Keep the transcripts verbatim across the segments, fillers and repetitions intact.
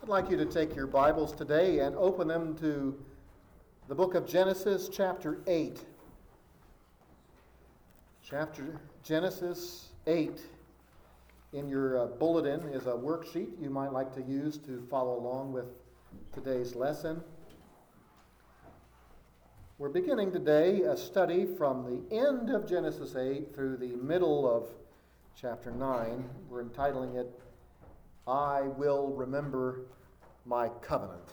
I'd like you to take your Bibles today and open them to the book of Genesis, chapter eight. Chapter Genesis eight. In your uh, bulletin is a worksheet you might like to use to follow along with today's lesson. We're beginning today a study from the end of Genesis eight through the middle of chapter nine. We're entitling it, I Will Remember My Covenant.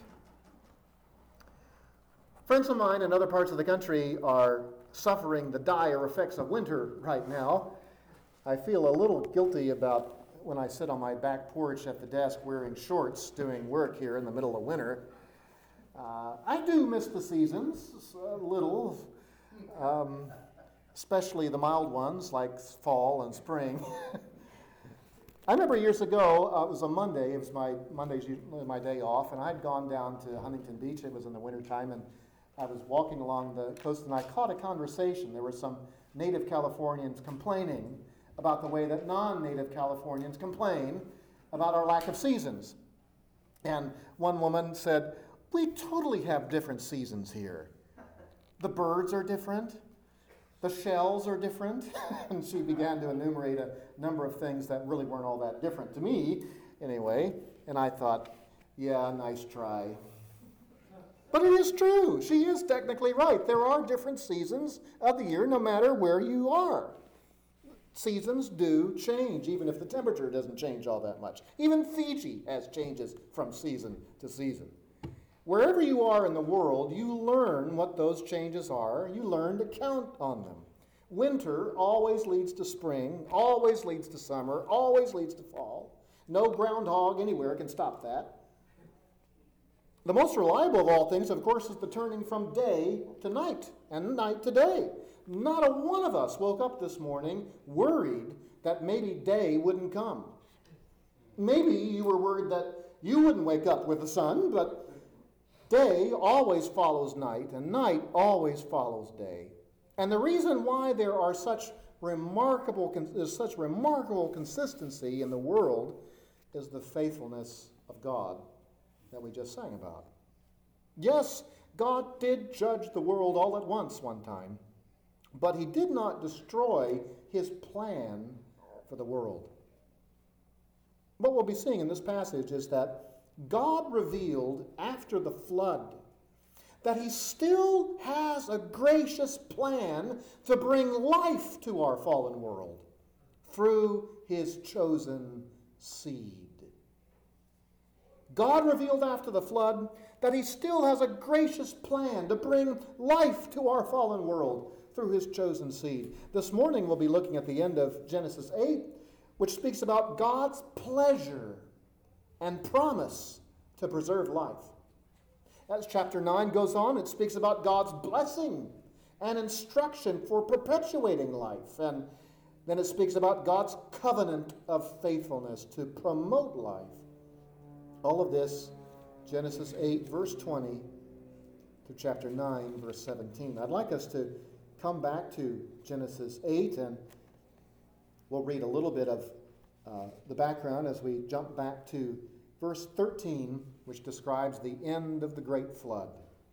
Friends of mine in other parts of the country are suffering the dire effects of winter right now. I feel a little guilty about when I sit on my back porch at the desk wearing shorts doing work here in the middle of winter. Uh, I do miss the seasons a little, um, especially the mild ones like fall and spring. I remember years ago, uh, it was a Monday, it was my Monday's usually my day off, and I'd gone down to Huntington Beach. It was in the wintertime, and I was walking along the coast, and I caught a conversation. There were some native Californians complaining about the way that non-native Californians complain about our lack of seasons. And one woman said, we totally have different seasons here. The birds are different. The shells are different. And she began to enumerate a number of things that really weren't all that different to me, anyway. And I thought, yeah, nice try. But it is true. She is technically right. There are different seasons of the year, no matter where you are. Seasons do change, even if the temperature doesn't change all that much. Even Fiji has changes from season to season. Wherever you are in the world, you learn what those changes are. You learn to count on them. Winter always leads to spring, always leads to summer, always leads to fall. No groundhog anywhere can stop that. The most reliable of all things, of course, is the turning from day to night and night to day. Not a one of us woke up this morning worried that maybe day wouldn't come. Maybe you were worried that you wouldn't wake up with the sun, but day always follows night, and night always follows day. And the reason why there are such remarkable, there's such remarkable consistency in the world is the faithfulness of God that we just sang about. Yes, God did judge the world all at once one time, but he did not destroy his plan for the world. What we'll be seeing in this passage is that God revealed after the flood that he still has a gracious plan to bring life to our fallen world through his chosen seed. God revealed after the flood that he still has a gracious plan to bring life to our fallen world through his chosen seed. This morning we'll be looking at the end of Genesis eight, which speaks about God's pleasure and promise to preserve life. As chapter nine goes on, it speaks about God's blessing and instruction for perpetuating life. And then it speaks about God's covenant of faithfulness to promote life. All of this, Genesis eight, verse twenty, to chapter nine, verse seventeen. I'd like us to come back to Genesis eight, and we'll read a little bit of uh, the background as we jump back to verse thirteen, which describes the end of the great flood.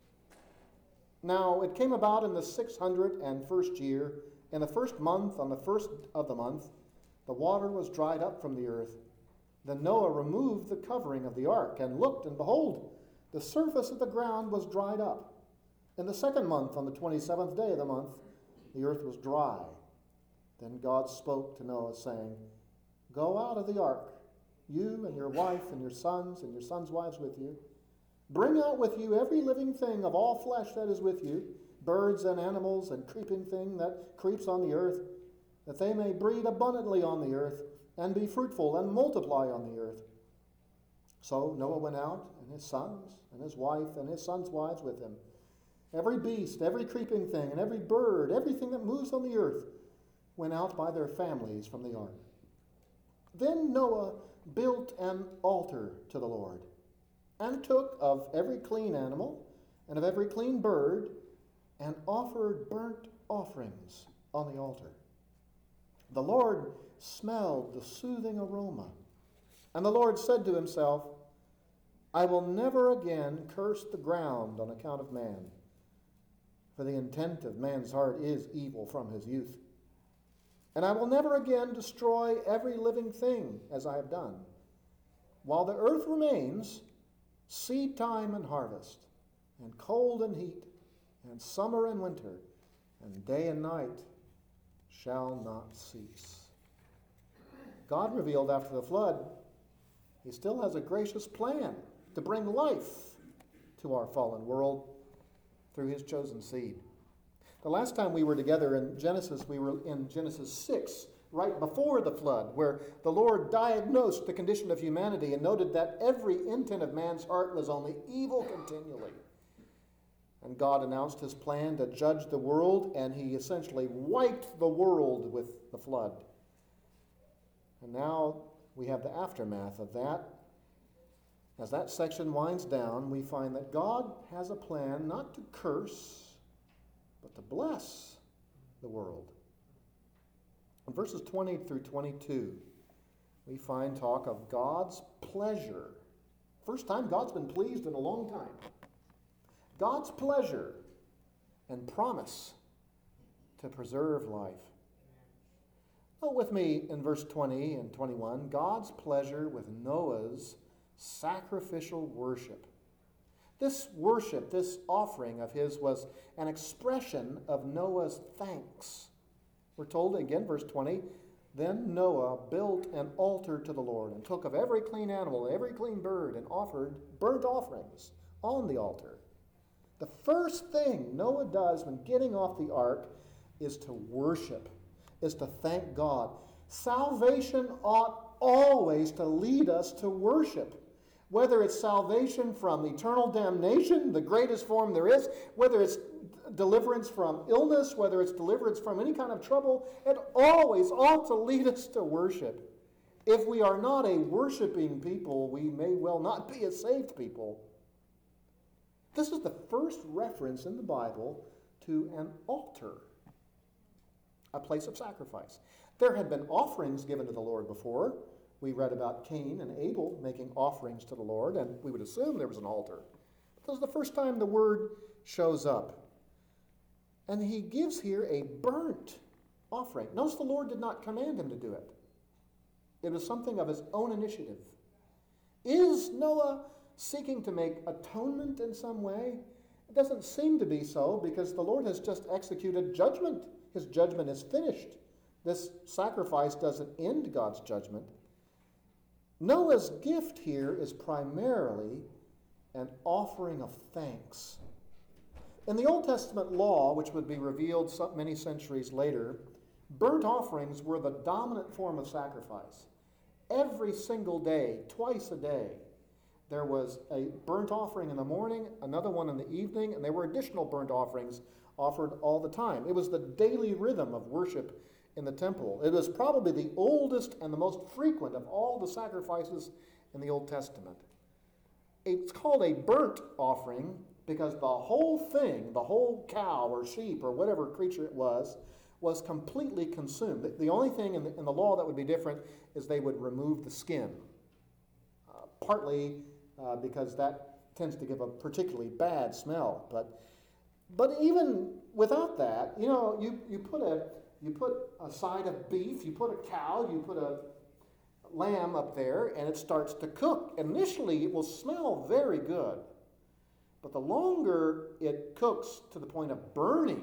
Now, it came about in the six hundred first year, in the first month, on the first of the month, the water was dried up from the earth. Then Noah removed the covering of the ark and looked, and behold, the surface of the ground was dried up. In the second month, on the twenty-seventh day of the month, the earth was dry. Then God spoke to Noah, saying, Go out of the ark, you and your wife and your sons and your sons' wives with you. Bring out with you every living thing of all flesh that is with you, birds and animals and creeping thing that creeps on the earth, that they may breed abundantly on the earth, and be fruitful and multiply on the earth. So Noah went out, and his sons, and his wife, and his sons' wives with him. Every beast, every creeping thing, and every bird, everything that moves on the earth, went out by their families from the ark. Then Noah built an altar to the Lord, and took of every clean animal, and of every clean bird, and offered burnt offerings on the altar. The Lord smelled the soothing aroma, And the Lord said to himself, I will never again curse the ground on account of man, for the intent of man's heart is evil from his youth. And I will never again destroy every living thing as I have done. While the earth remains, seed time and harvest, and cold and heat, and summer and winter, and day and night shall not cease. God revealed after the flood, he still has a gracious plan to bring life to our fallen world through his chosen seed. The last time we were together in Genesis, we were in Genesis six, right before the flood, where the Lord diagnosed the condition of humanity and noted that every intent of man's heart was only evil continually. And God announced his plan to judge the world, and he essentially wiped the world with the flood. And now we have the aftermath of that. As that section winds down, we find that God has a plan not to curse, but to bless the world. In verses twenty through twenty-two, we find talk of God's pleasure. First time God's been pleased in a long time. God's pleasure and promise to preserve life. Note with me in verse twenty and twenty-one, God's pleasure with Noah's sacrificial worship. This worship, this offering of his, was an expression of Noah's thanks. We're told again, verse twenty, then Noah built an altar to the Lord and took of every clean animal, every clean bird, and offered burnt offerings on the altar. The first thing Noah does when getting off the ark is to worship, is to thank God. Salvation ought always to lead us to worship. Whether it's salvation from eternal damnation, the greatest form there is, whether it's deliverance from illness, whether it's deliverance from any kind of trouble, it always ought to lead us to worship. If we are not a worshiping people, we may well not be a saved people. This is the first reference in the Bible to an altar, a place of sacrifice. There had been offerings given to the Lord before. We read about Cain and Abel making offerings to the Lord, and we would assume there was an altar. This is the first time the word shows up. And he gives here a burnt offering. Notice the Lord did not command him to do it. It was something of his own initiative. Is Noah seeking to make atonement in some way? It doesn't seem to be so, because the Lord has just executed judgment. His judgment is finished. This sacrifice doesn't end God's judgment. Noah's gift here is primarily an offering of thanks. In the Old Testament law, which would be revealed many centuries later, burnt offerings were the dominant form of sacrifice. Every single day, twice a day, there was a burnt offering in the morning, another one in the evening, and there were additional burnt offerings offered all the time. It was the daily rhythm of worship in the temple. It was probably the oldest and the most frequent of all the sacrifices in the Old Testament. It's called a burnt offering because the whole thing, the whole cow or sheep or whatever creature it was, was completely consumed. The, the only thing in the, in the law that would be different is they would remove the skin, uh, partly uh, because that tends to give a particularly bad smell. But but even without that, you know, you, you put a You put a side of beef, you put a cow, you put a lamb up there, and it starts to cook. Initially, it will smell very good. But the longer it cooks to the point of burning,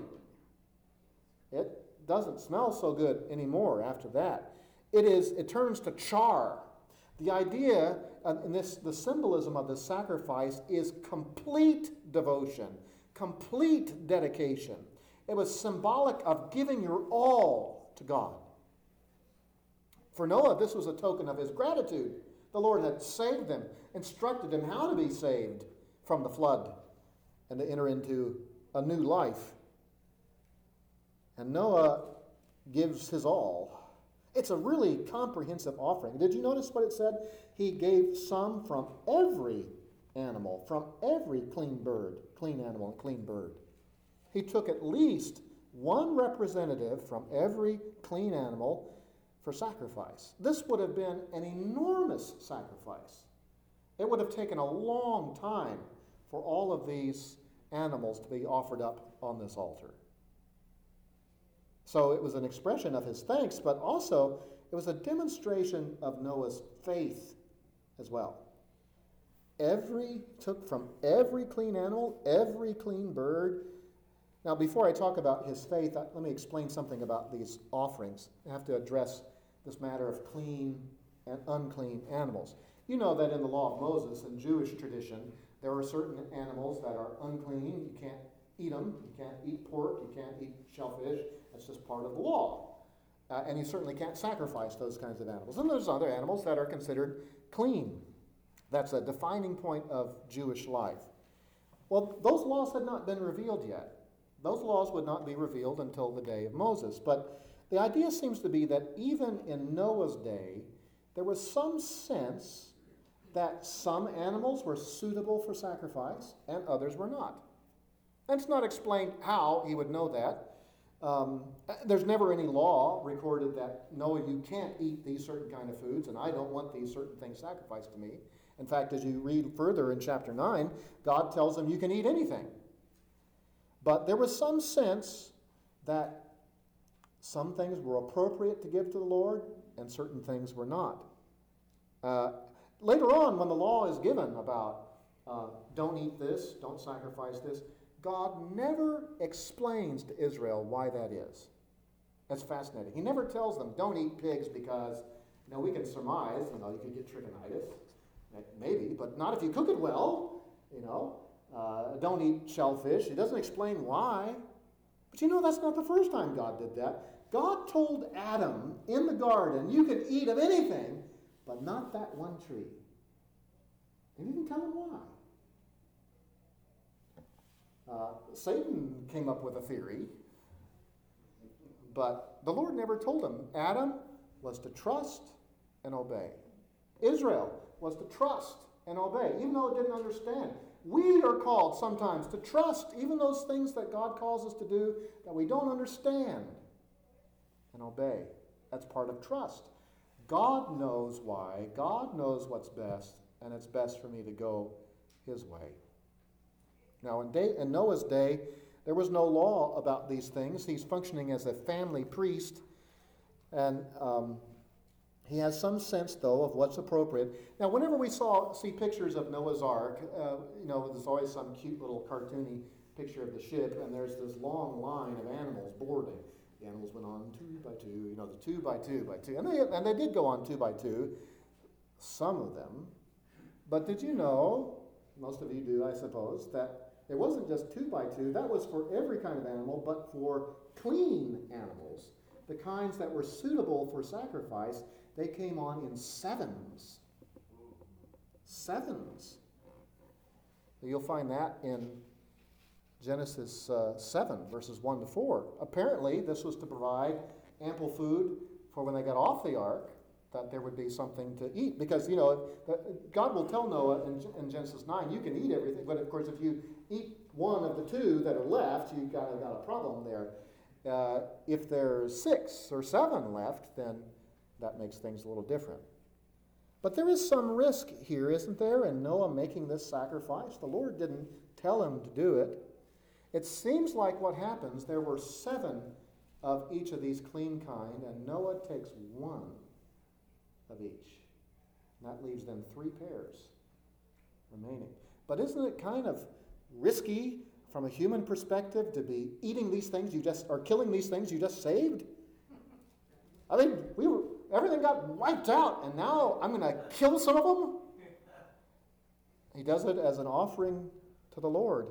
it doesn't smell so good anymore after that. It is, it turns to char. The idea, uh, and this, the symbolism of the sacrifice is complete devotion, complete dedication. It was symbolic of giving your all to God. For Noah, this was a token of his gratitude. The Lord had saved them, instructed him how to be saved from the flood and to enter into a new life. And Noah gives his all. It's a really comprehensive offering. Did you notice what it said? He gave some from every animal, from every clean bird, clean animal and clean bird. He took at least one representative from every clean animal for sacrifice. This would have been an enormous sacrifice. It would have taken a long time for all of these animals to be offered up on this altar. So it was an expression of his thanks, but also it was a demonstration of Noah's faith as well. Every, took from every clean animal, every clean bird. Now, before I talk about his faith, let me explain something about these offerings. I have to address this matter of clean and unclean animals. You know that in the law of Moses, in Jewish tradition, there are certain animals that are unclean. You can't eat them. You can't eat pork. You can't eat shellfish. That's just part of the law. Uh, and you certainly can't sacrifice those kinds of animals. And there's other animals that are considered clean. That's a defining point of Jewish life. Well, those laws had not been revealed yet. Those laws would not be revealed until the day of Moses. But the idea seems to be that even in Noah's day, there was some sense that some animals were suitable for sacrifice and others were not. And it's not explained how he would know that. Um, there's never any law recorded that, no, you can't eat these certain kind of foods, and I don't want these certain things sacrificed to me. In fact, as you read further in chapter nine, God tells them you can eat anything. But there was some sense that some things were appropriate to give to the Lord and certain things were not. Uh, later on, when the law is given about uh, don't eat this, don't sacrifice this, God never explains to Israel why that is. That's fascinating. He never tells them, don't eat pigs because, you know, we can surmise, you know, you could get trichinitis. Maybe, but not if you cook it well, you know. Uh, don't eat shellfish. He doesn't explain why. But you know, that's not the first time God did that. God told Adam in the garden, you can eat of anything, but not that one tree. He didn't tell him why. Uh, Satan came up with a theory, but the Lord never told him. Adam was to trust and obey. Israel was to trust and obey, even though it didn't understand. We are called sometimes to trust even those things that God calls us to do that we don't understand, and obey. That's part of trust. God knows why. God knows what's best, and it's best for me to go his way. Now, in, day, in Noah's day, there was no law about these things. He's functioning as a family priest, and um, he has some sense, though, of what's appropriate. Now, whenever we saw see pictures of Noah's Ark, uh, you know, there's always some cute little cartoony picture of the ship, and there's this long line of animals boarding. The animals went on two by two, you know, the two by two by two. And they, and they did go on two by two, some of them. But did you know, most of you do, I suppose, that it wasn't just two by two. That was for every kind of animal, but for clean animals, the kinds that were suitable for sacrifice, they came on in sevens. Sevens. You'll find that in Genesis uh, seven, verses one to four. Apparently, this was to provide ample food for when they got off the ark, that there would be something to eat. Because, you know, God will tell Noah in, in Genesis nine, you can eat everything, but of course if you eat one of the two that are left, you've got, got a problem there. Uh, if there's six or seven left, then that makes things a little different. But there is some risk here, isn't there, in Noah making this sacrifice? The Lord didn't tell him to do it. It seems like what happens, there were seven of each of these clean kind, and Noah takes one of each. And that leaves them three pairs remaining. But isn't it kind of risky from a human perspective to be eating these things you just, or killing these things you just saved? I mean, we were, everything got wiped out, and now I'm going to kill some of them? He does it as an offering to the Lord.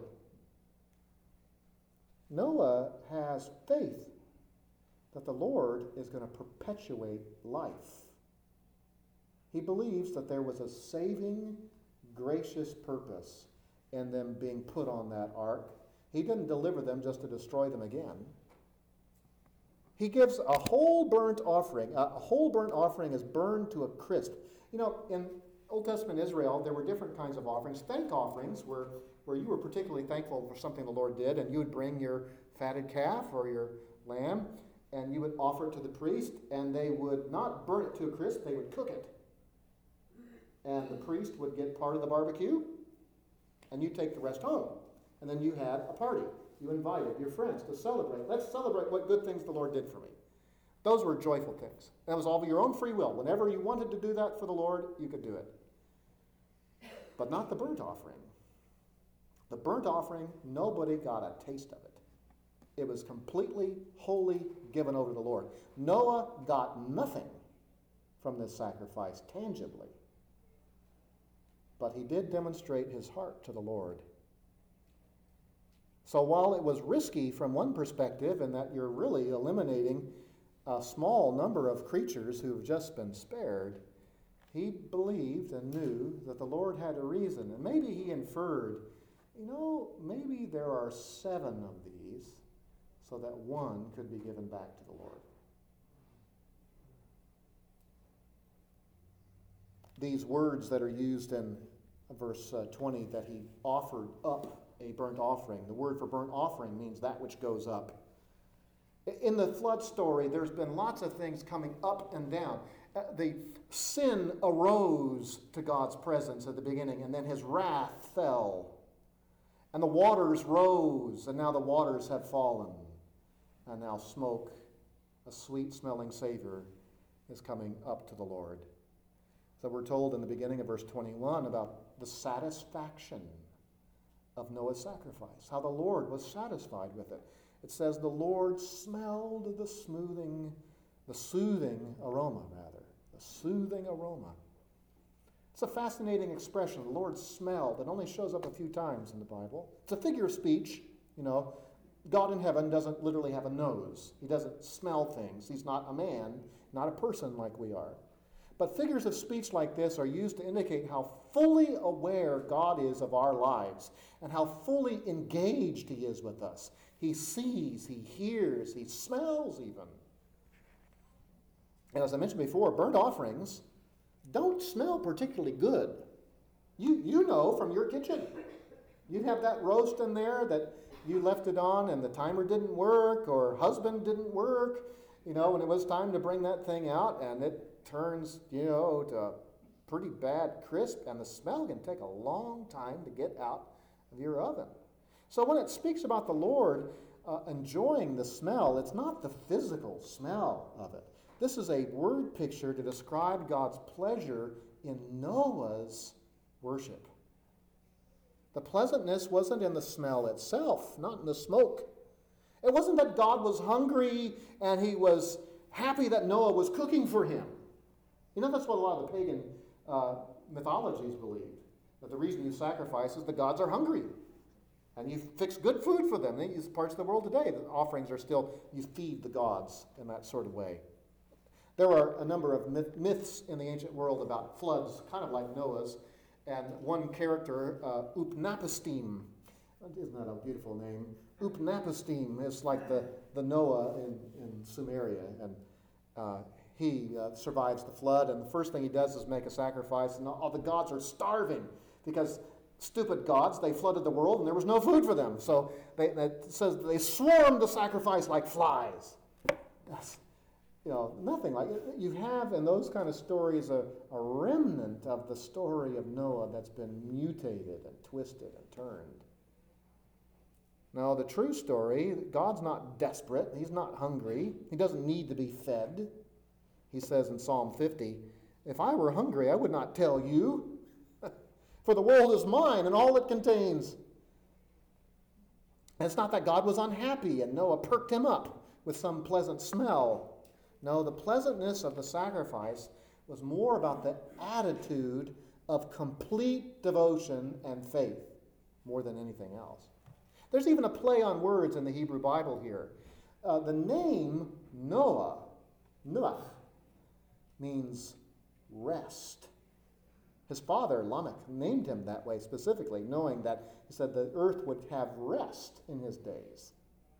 Noah has faith that the Lord is going to perpetuate life. He believes that there was a saving, gracious purpose in them being put on that ark. He didn't deliver them just to destroy them again. He gives a whole burnt offering. A whole burnt offering is burned to a crisp. You know, in Old Testament Israel, there were different kinds of offerings. Thank offerings were where you were particularly thankful for something the Lord did, and you would bring your fatted calf or your lamb, and you would offer it to the priest, and they would not burn it to a crisp, they would cook it. and the priest would get part of the barbecue, and you take the rest home. And then you had a party. You invited your friends to celebrate. Let's celebrate what good things the Lord did for me. Those were joyful things. That was all of your own free will. Whenever you wanted to do that for the Lord, you could do it. But not the burnt offering. The burnt offering, nobody got a taste of it. It was completely, wholly given over to the Lord. Noah got nothing from this sacrifice tangibly. But he did demonstrate his heart to the Lord. So while it was risky from one perspective in that you're really eliminating a small number of creatures who have just been spared, he believed and knew that the Lord had a reason. And maybe he inferred, you know, maybe there are seven of these so that one could be given back to the Lord. These words that are used in verse uh, twenty, that he offered up a burnt offering. The word for burnt offering means that which goes up. In the flood story, there's been lots of things coming up and down. Uh, the sin arose to God's presence at the beginning, and then his wrath fell. And the waters rose, and now the waters have fallen. And now smoke, a sweet-smelling savor, is coming up to the Lord. So we're told in the beginning of verse twenty-one about the satisfaction of Noah's sacrifice, how the Lord was satisfied with it. It says the Lord smelled the smoothing, the soothing aroma, rather, the soothing aroma. It's a fascinating expression, the Lord smelled. It only shows up a few times in the Bible. It's a figure of speech, you know. God in heaven doesn't literally have a nose. He doesn't smell things. He's not a man, not a person like we are. But figures of speech like this are used to indicate how fully aware God is of our lives and how fully engaged he is with us. He sees, he hears, he smells even. And as I mentioned before, burnt offerings don't smell particularly good. You, you know from your kitchen. You have that roast in there that you left it on and the timer didn't work, or husband didn't work, you know, when it was time to bring that thing out, and it turns, you know, to a pretty bad crisp, and the smell can take a long time to get out of your oven. So when it speaks about the Lord uh, enjoying the smell, it's not the physical smell of it. This is a word picture to describe God's pleasure in Noah's worship. The pleasantness wasn't in the smell itself, not in the smoke. It wasn't that God was hungry and he was happy that Noah was cooking for him. You know, that's what a lot of the pagan uh, mythologies believed. That the reason you sacrifice is the gods are hungry. And you fix good food for them. In parts of the world today, the offerings are still, you feed the gods in that sort of way. There are a number of myth, myths in the ancient world about floods, kind of like Noah's. And one character, uh, Upnapishtim, isn't that a beautiful name? Upnapishtim is like the, the Noah in, in Sumeria. And uh, he uh, survives the flood, and the first thing he does is make a sacrifice, and all the gods are starving because stupid gods, they flooded the world and there was no food for them. So they, it says they swarmed to sacrifice like flies. That's, you know, nothing like it. You have in those kind of stories a, a remnant of the story of Noah that's been mutated and twisted and turned. Now, the true story, God's not desperate. He's not hungry. He doesn't need to be fed. He says in Psalm fifty, if I were hungry, I would not tell you, for the world is mine and all it contains. And it's not that God was unhappy and Noah perked him up with some pleasant smell. No, the pleasantness of the sacrifice was more about the attitude of complete devotion and faith more than anything else. There's even a play on words in the Hebrew Bible here. Uh, the name Noah, Noach, means rest. His father, Lamech, named him that way specifically, knowing that he said the earth would have rest in his days.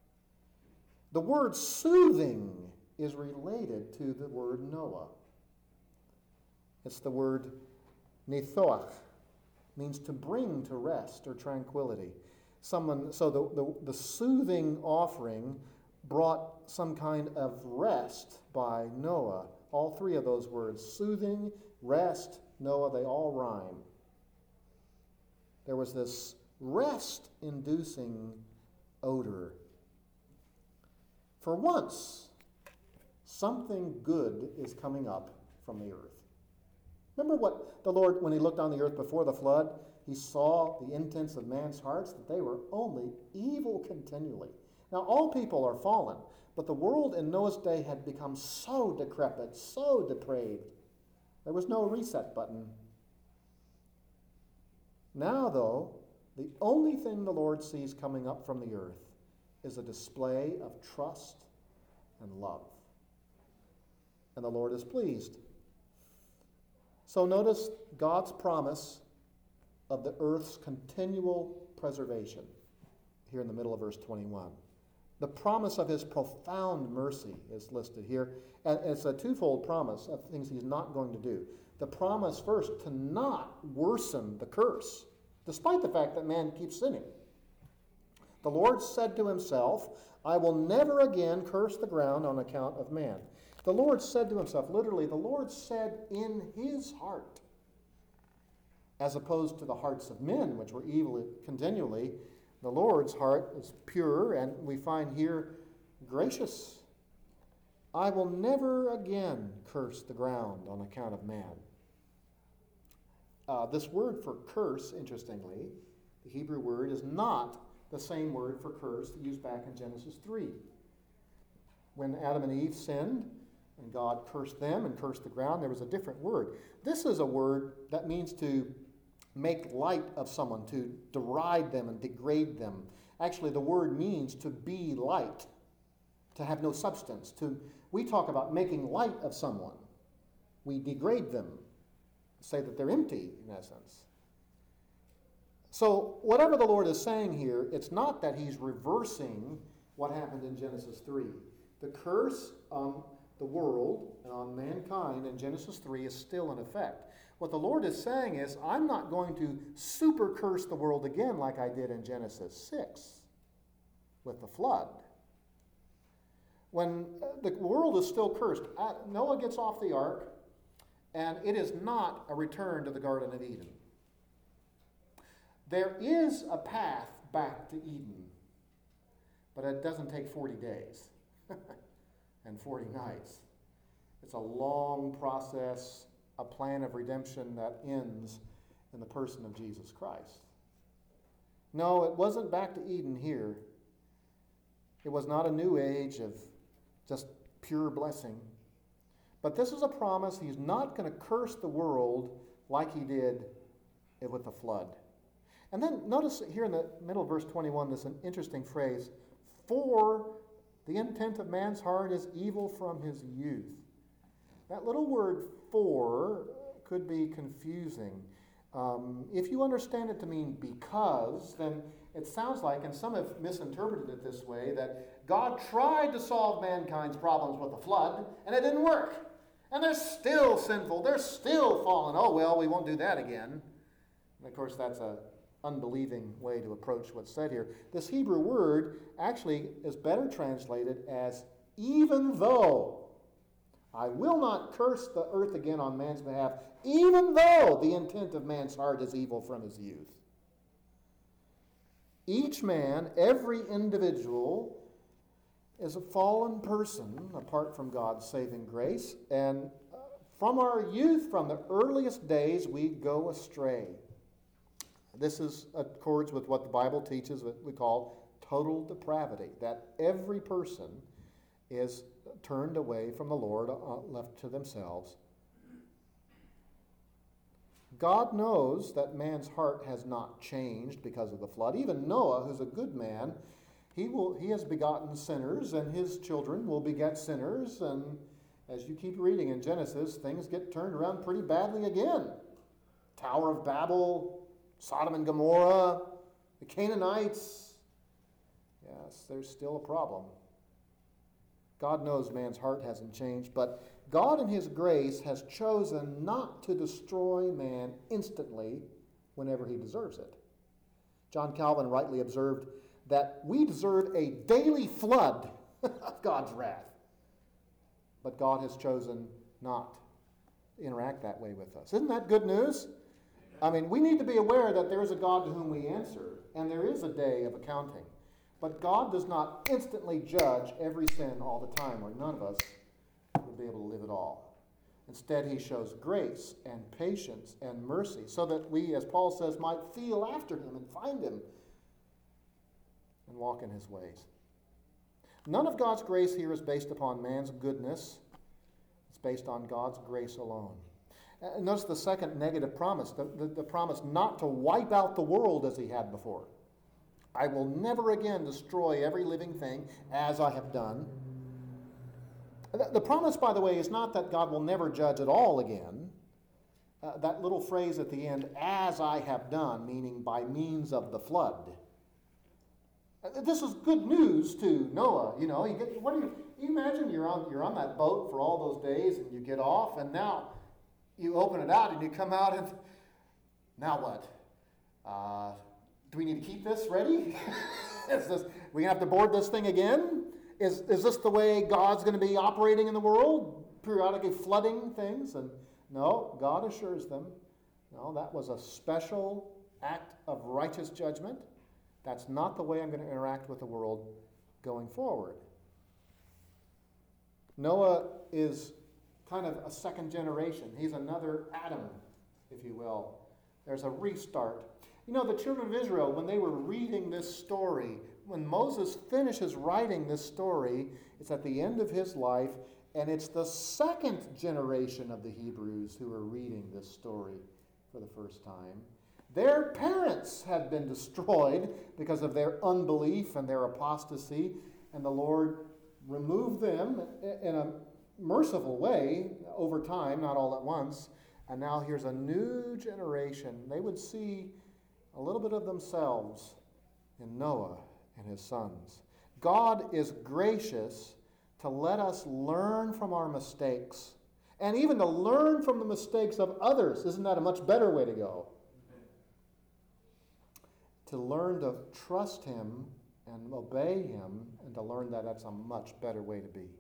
The word soothing is related to the word Noah. It's the word nethoach, means to bring to rest or tranquility. Someone, so the, the, the soothing offering brought some kind of rest by Noah. All three of those words, soothing, rest, Noah, they all rhyme. There was this rest-inducing odor. For once, something good is coming up from the earth. Remember what the Lord, when he looked on the earth before the flood, he saw the intents of man's hearts, that they were only evil continually. Now, all people are fallen, but the world in Noah's day had become so decrepit, so depraved, there was no reset button. Now, though, the only thing the Lord sees coming up from the earth is a display of trust and love. And the Lord is pleased. So notice God's promise of the earth's continual preservation here in the middle of verse twenty-one. The promise of his profound mercy is listed here. And it's a twofold promise of things he's not going to do. The promise first to not worsen the curse, despite the fact that man keeps sinning. The Lord said to himself, I will never again curse the ground on account of man. The Lord said to himself, literally, the Lord said in his heart, as opposed to the hearts of men, which were evil continually. The Lord's heart is pure, and we find here gracious. I will never again curse the ground on account of man. Uh, this word for curse, interestingly, the Hebrew word, is not the same word for curse used back in Genesis three. When Adam and Eve sinned, and God cursed them and cursed the ground, there was a different word. This is a word that means to make light of someone, to deride them and degrade them. Actually, the word means to be light, to have no substance. To we talk about making light of someone. We degrade them, say that they're empty, in essence. So whatever the Lord is saying here, it's not that he's reversing what happened in Genesis three. The curse on the world and on mankind in Genesis three is still in effect. What the Lord is saying is, I'm not going to super curse the world again like I did in Genesis six with the flood. When the world is still cursed, Noah gets off the ark, and it is not a return to the Garden of Eden. There is a path back to Eden, but it doesn't take forty days and forty nights. It's a long process, a plan of redemption that ends in the person of Jesus Christ. No, it wasn't back to Eden here. It was not a new age of just pure blessing. But this is a promise. He's not going to curse the world like he did with the flood. And then notice here in the middle of verse twenty-one, this an interesting phrase, for the intent of man's heart is evil from his youth. That little word for could be confusing. Um, if you understand it to mean because, then it sounds like, and some have misinterpreted it this way, that God tried to solve mankind's problems with the flood, and it didn't work. And they're still sinful. They're still fallen. Oh, well, we won't do that again. And of course, that's a unbelieving way to approach what's said here. This Hebrew word actually is better translated as even though. I will not curse the earth again on man's behalf, even though the intent of man's heart is evil from his youth. Each man, every individual, is a fallen person apart from God's saving grace, and from our youth, from the earliest days, we go astray. This is accords with what the Bible teaches, what we call total depravity, that every person is turned away from the Lord, uh, left to themselves. God knows that man's heart has not changed because of the flood. Even Noah, who's a good man, he will he has begotten sinners, and his children will beget sinners. And as you keep reading in Genesis, things get turned around pretty badly again. Tower of Babel, Sodom and Gomorrah, the Canaanites. Yes, there's still a problem. God knows man's heart hasn't changed, but God in his grace has chosen not to destroy man instantly whenever he deserves it. John Calvin rightly observed that we deserve a daily flood of God's wrath, but God has chosen not interact that way with us. Isn't that good news? I mean, we need to be aware that there is a God to whom we answer, and there is a day of accounting. But God does not instantly judge every sin all the time, or none of us would be able to live it all. Instead, he shows grace and patience and mercy so that we, as Paul says, might feel after him and find him and walk in his ways. None of God's grace here is based upon man's goodness. It's based on God's grace alone. Uh, notice the second negative promise, the, the, the promise not to wipe out the world as he had before. I will never again destroy every living thing as I have done. The, the promise, by the way, is not that God will never judge at all again. Uh, that little phrase at the end, as I have done, meaning by means of the flood. Uh, this is good news to Noah. You know, you get, what do you, you imagine you're on, you're on that boat for all those days and you get off, and now you open it out and you come out and now what? Uh, do we need to keep this ready? Is this, we gonna have to board this thing again? Is, is this the way God's going to be operating in the world, periodically flooding things? And no, God assures them, no, that was a special act of righteous judgment. That's not the way I'm going to interact with the world going forward. Noah is kind of a second generation. He's another Adam, if you will. There's a restart. You know, the children of Israel, when they were reading this story, when Moses finishes writing this story, it's at the end of his life, and it's the second generation of the Hebrews who are reading this story for the first time. Their parents had been destroyed because of their unbelief and their apostasy, and the Lord removed them in a merciful way over time, not all at once. And now here's a new generation. They would see a little bit of themselves in Noah and his sons. God is gracious to let us learn from our mistakes, and even to learn from the mistakes of others. Isn't that a much better way to go? To learn to trust him and obey him, and to learn that that's a much better way to be.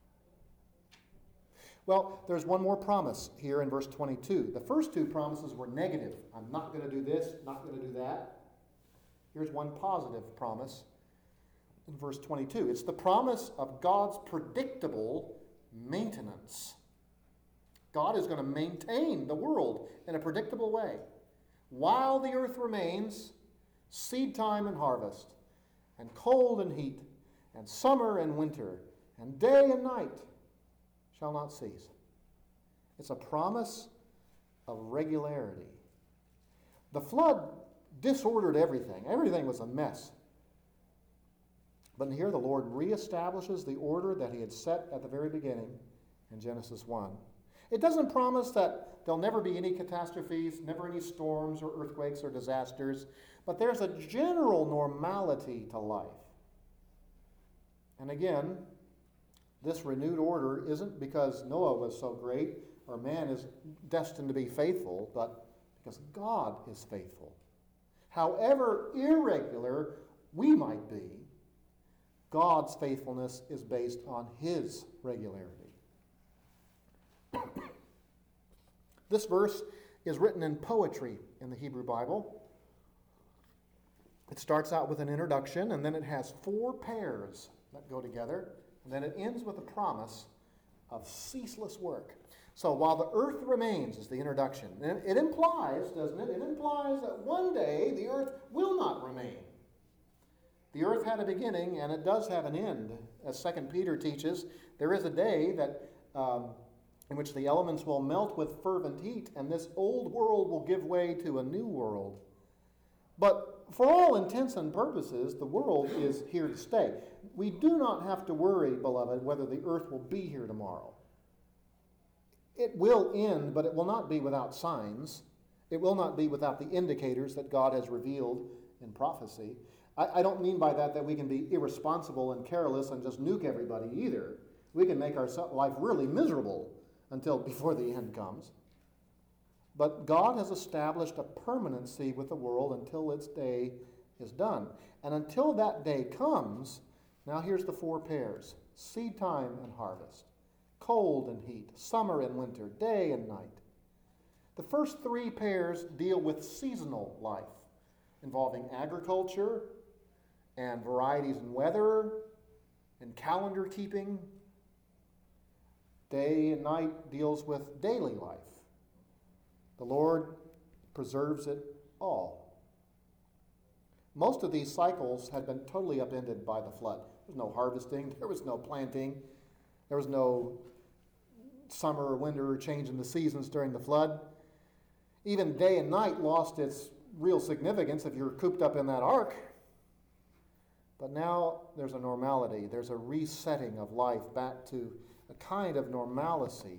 Well, there's one more promise here in verse twenty-two. The first two promises were negative. I'm not going to do this, not going to do that. Here's one positive promise in verse twenty-two. It's the promise of God's predictable maintenance. God is going to maintain the world in a predictable way. While the earth remains, seed time and harvest, and cold and heat, and summer and winter, and day and night shall not cease. It's a promise of regularity. The flood disordered everything. Everything was a mess. But here the Lord reestablishes the order that he had set at the very beginning in Genesis one. It doesn't promise that there'll never be any catastrophes, never any storms or earthquakes or disasters, but there's a general normality to life. And again, this renewed order isn't because Noah was so great or man is destined to be faithful, but because God is faithful. However irregular we might be, God's faithfulness is based on his regularity. This verse is written in poetry in the Hebrew Bible. It starts out with an introduction, and then it has four pairs that go together, and then it ends with a promise of ceaseless work. So while the earth remains is the introduction. And it implies, doesn't it? It implies that one day the earth will not remain. The earth had a beginning, and it does have an end. As Second Peter teaches, there is a day that um, in which the elements will melt with fervent heat, and this old world will give way to a new world. But for all intents and purposes, the world is here to stay. We do not have to worry, beloved, whether the earth will be here tomorrow. It will end, but it will not be without signs. It will not be without the indicators that God has revealed in prophecy. I, I don't mean by that that we can be irresponsible and careless and just nuke everybody either. We can make our life really miserable until before the end comes. But God has established a permanency with the world until its day is done. And until that day comes, now here's the four pairs: seed time and harvest, cold and heat, summer and winter, day and night. The first three pairs deal with seasonal life, involving agriculture and varieties in weather and calendar keeping. Day and night deals with daily life. The Lord preserves it all. Most of these cycles had been totally upended by the flood. There was no harvesting, there was no planting, there was no summer or winter or change in the seasons during the flood. Even day and night lost its real significance if you're cooped up in that ark. But now there's a normality, there's a resetting of life back to a kind of normalcy.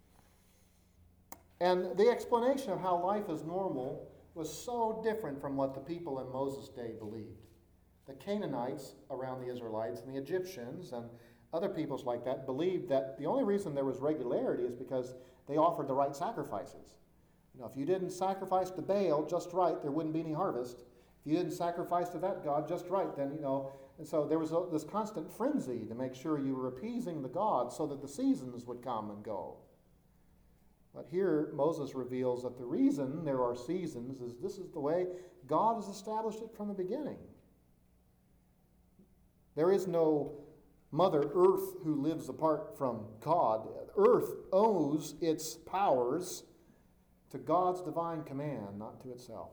And the explanation of how life is normal was so different from what the people in Moses' day believed. The Canaanites around the Israelites and the Egyptians and other peoples like that believed that the only reason there was regularity is because they offered the right sacrifices. You know, if you didn't sacrifice to Baal just right, there wouldn't be any harvest. If you didn't sacrifice to that god just right, then, you know, and so there was a, this constant frenzy to make sure you were appeasing the gods so that the seasons would come and go. But here, Moses reveals that the reason there are seasons is this is the way God has established it from the beginning. There is no Mother Earth who lives apart from God. Earth owes its powers to God's divine command, not to itself.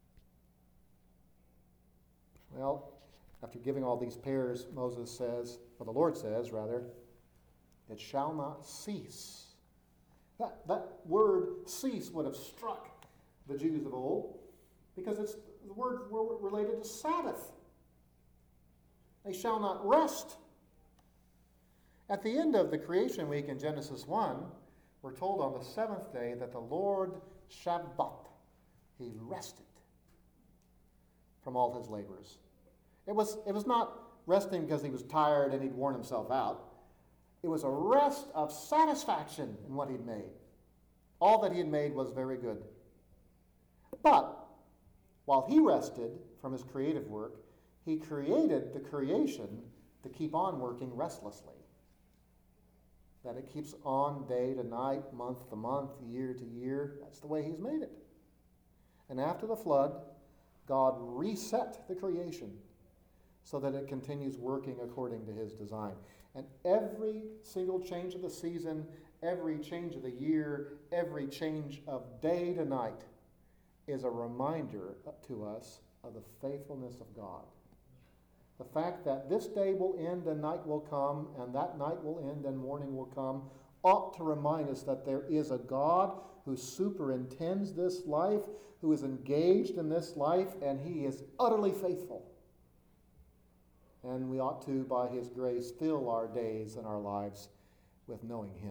Well, after giving all these pairs, Moses says, or the Lord says, rather, it shall not cease. That, that word cease would have struck the Jews of old because it's the word related to Sabbath. They shall not rest. At the end of the creation week in Genesis one, we're told on the seventh day that the Lord Shabbat, he rested from all his labors. It was, it was not resting because he was tired and he'd worn himself out. It was a rest of satisfaction in what he'd made. All that he had made was very good. But while he rested from his creative work, he created the creation to keep on working restlessly. That it keeps on day to night, month to month, year to year. That's the way he's made it. And after the flood, God reset the creation so that it continues working according to his design. And every single change of the season, every change of the year, every change of day to night is a reminder to us of the faithfulness of God. The fact that this day will end and night will come, and that night will end and morning will come, ought to remind us that there is a God who superintends this life, who is engaged in this life, and he is utterly faithful. And we ought to, by his grace, fill our days and our lives with knowing him.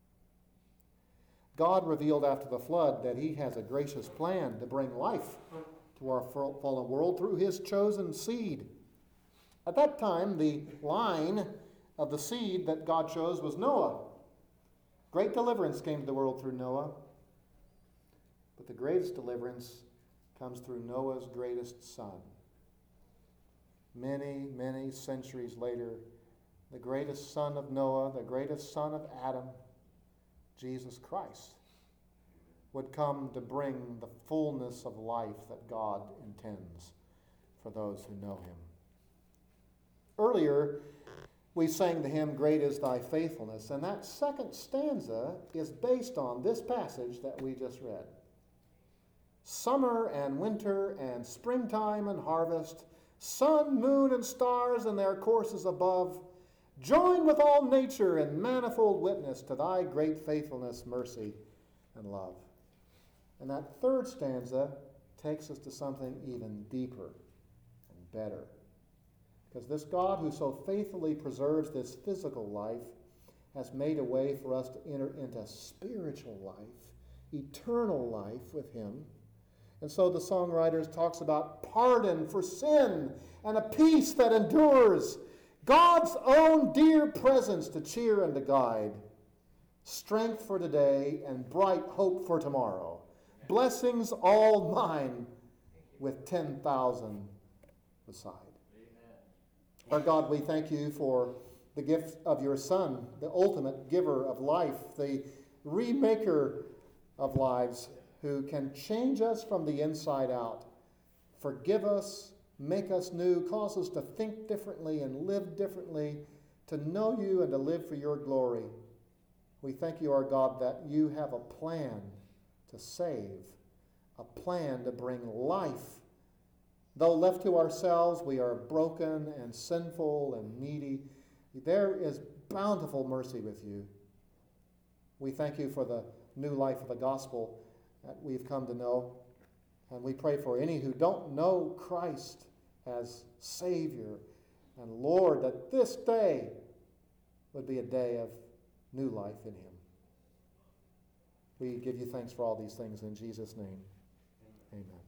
God revealed after the flood that he has a gracious plan to bring life to our fallen world through his chosen seed. At that time, the line of the seed that God chose was Noah. Great deliverance came to the world through Noah. But the greatest deliverance comes through Noah's greatest son. Many, many centuries later, the greatest son of Noah, the greatest son of Adam, Jesus Christ, would come to bring the fullness of life that God intends for those who know him. Earlier, we sang the hymn, Great is Thy Faithfulness, and that second stanza is based on this passage that we just read. Summer and winter and springtime and harvest, sun, moon, and stars and their courses above, join with all nature in manifold witness to thy great faithfulness, mercy, and love. And that third stanza takes us to something even deeper and better. Because this God who so faithfully preserves this physical life has made a way for us to enter into spiritual life, eternal life with him. And so the songwriters talks about pardon for sin and a peace that endures, God's own dear presence to cheer and to guide, strength for today and bright hope for tomorrow, blessings all mine with ten thousand beside. Our God, we thank you for the gift of your Son, the ultimate giver of life, the remaker of lives, who can change us from the inside out, forgive us, make us new, cause us to think differently and live differently, to know you and to live for your glory. We thank you, our God, that you have a plan to save, a plan to bring life. Though left to ourselves, we are broken and sinful and needy. There is bountiful mercy with you. We thank you for the new life of the gospel that we've come to know. And we pray for any who don't know Christ as Savior and Lord, that this day would be a day of new life in him. We give you thanks for all these things in Jesus' name. Amen.